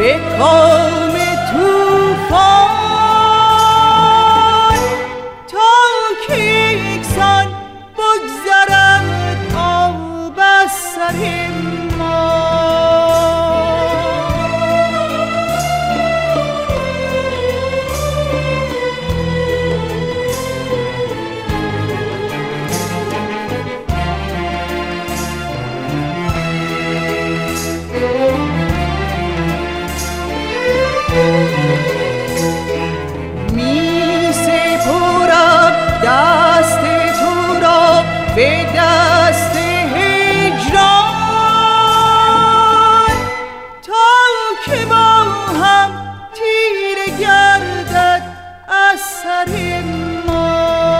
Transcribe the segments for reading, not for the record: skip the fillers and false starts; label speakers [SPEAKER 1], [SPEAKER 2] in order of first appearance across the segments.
[SPEAKER 1] کام توفان تا که یکسان بگذرم آب از سر ما. می سپرم دست تو را به دست هجران تا که با هم تیره گردد از سر ما.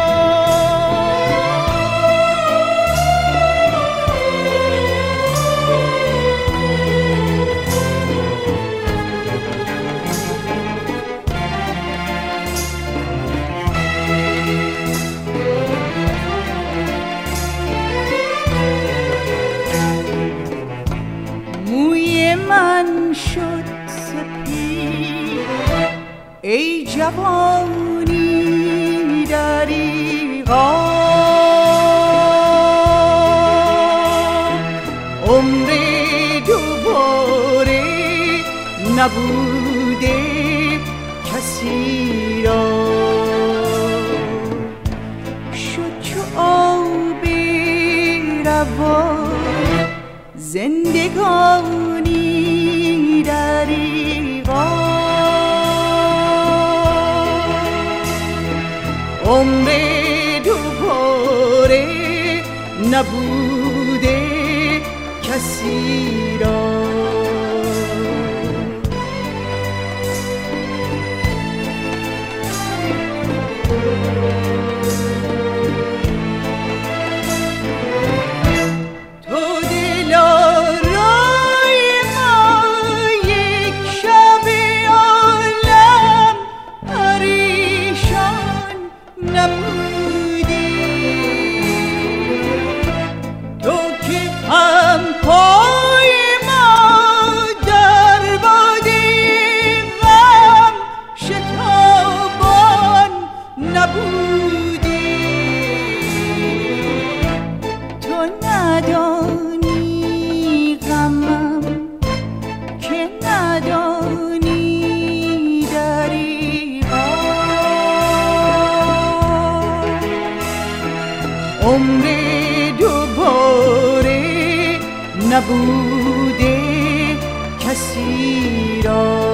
[SPEAKER 1] من شد سپید ای جوانی دریغا، عمر دوباره نبوده کسی را. شد چو آب روان زندگانی دریغا، عمر دوباره نبوده کسی را. عمر دوباره نبوده کسی را.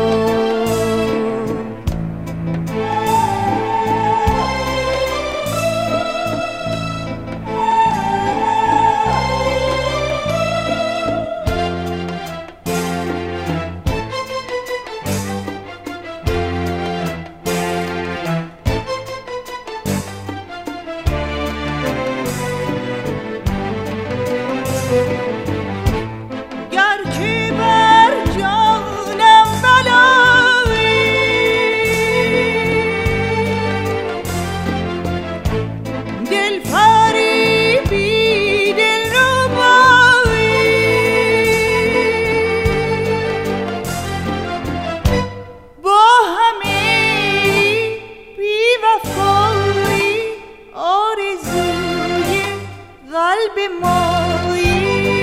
[SPEAKER 1] گرچه بر جانم بلایی دل فریبی دلربایی، با همه بی‌وفایی آرزوی قلب مایی.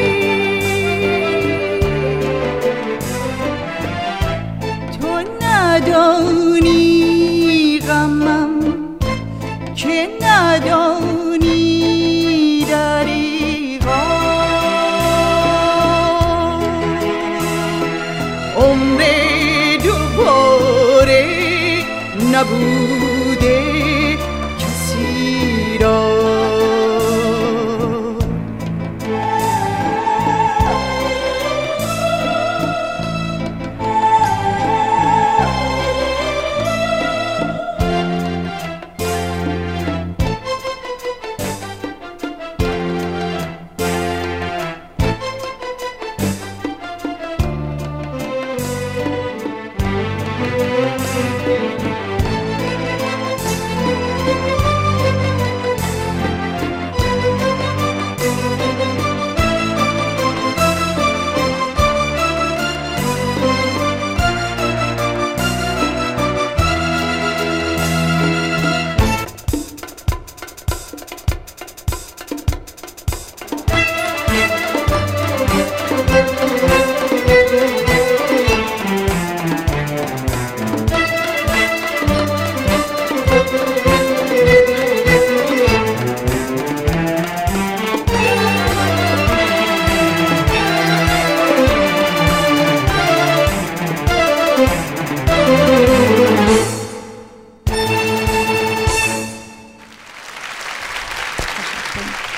[SPEAKER 1] ندانی غمم که ندانی دریغا، عمر دوباره نبوده کسی را.
[SPEAKER 2] کنید.